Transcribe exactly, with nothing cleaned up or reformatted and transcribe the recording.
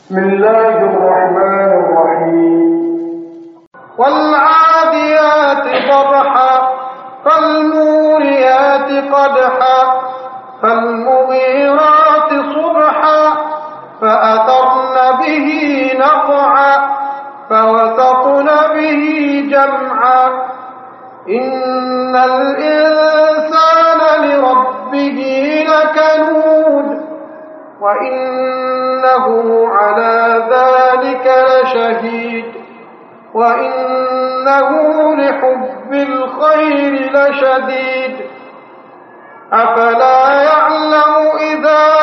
بسم الله الرحمن الرحيم والعاديات ضبحا فالموريات قدحا فالمغيرات صبحا فأثرن به نقعا فوسطن به جمعا إن الإنسان لربه لكنود وإنه على ذلك لشهيد وإنه لحب الخير لشديد أفلا يعلم إذا